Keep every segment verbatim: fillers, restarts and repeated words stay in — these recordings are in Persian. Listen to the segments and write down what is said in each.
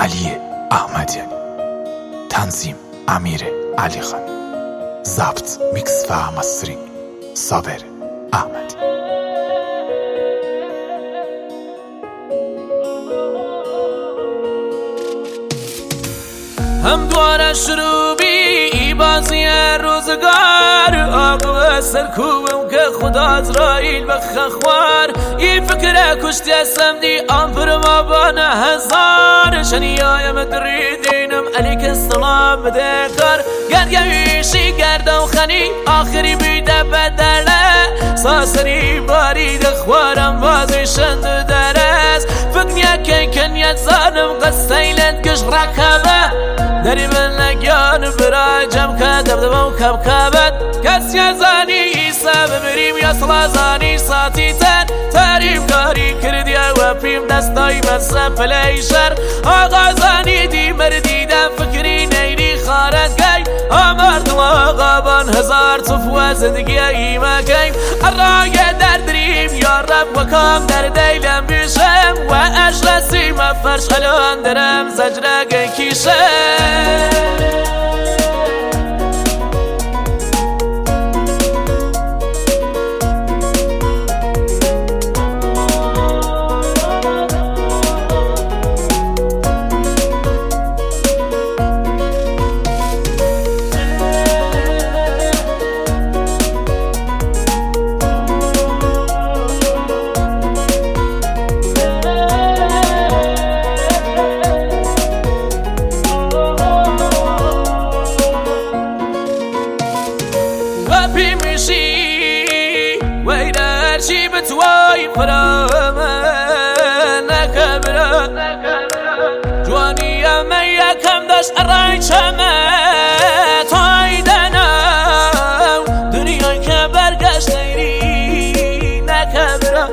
علی احمدیانی، تنظیم امیر علی خان، ضبط میکس و مسترینگ صابر احمدی. هم دواره شروع بی بازی روزگار، آقا سرکوبم که خدا ازرائیل بخخوار. این فکر کشتی اسم دی آمپر ما بانه هزار، شنیایم دریدینم علیک السلام بده کار. گرگویشی گرده و خنی آخری بیده بدله، ساسری بارید خوارم بازی شند درست. فکر که کنیت زانم قصیلت کش رکبه، دری من نگیان برای جمع که دبدبا و کبکبت. کسی زانی ایسا ببریم یا صلا زانی ساتی تن، تعریف کاری کردی و پیم دستای بسه پلیشر. آقا زانی دی مردیدم فکری نیری خارد گی، آمردم آقا بان هزار صفوه زندگی ایمه گیم. الرای در دریم یا رب و کام در دیلم بیشم، و اجلسی مفرش الان درم زجره گی کیشم. ويرشي بتواي فرامه نكبره جواني يا ميا كم داش الراي شمه تايدنا دنيا كبرقش نيري نكبره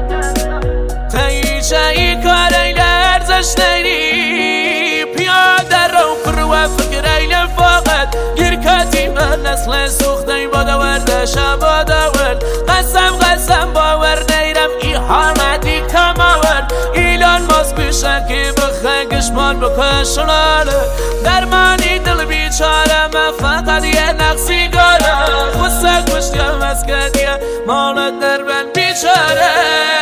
تايشاي كاري لارزش نيري بيادر رو فروا فكري لفاقت گركاتي من نسل سوخدي بادا ورده شبادا ورد. قسم قسم باور نیرم ای حامدی کماورد، ایلان ماز بیشه که بخه گشمان بکشناله. درمانی دل بیچاره من فقط یه نقصی گاره، خسته کشتیم از کدیه مالت در بند بیچاره.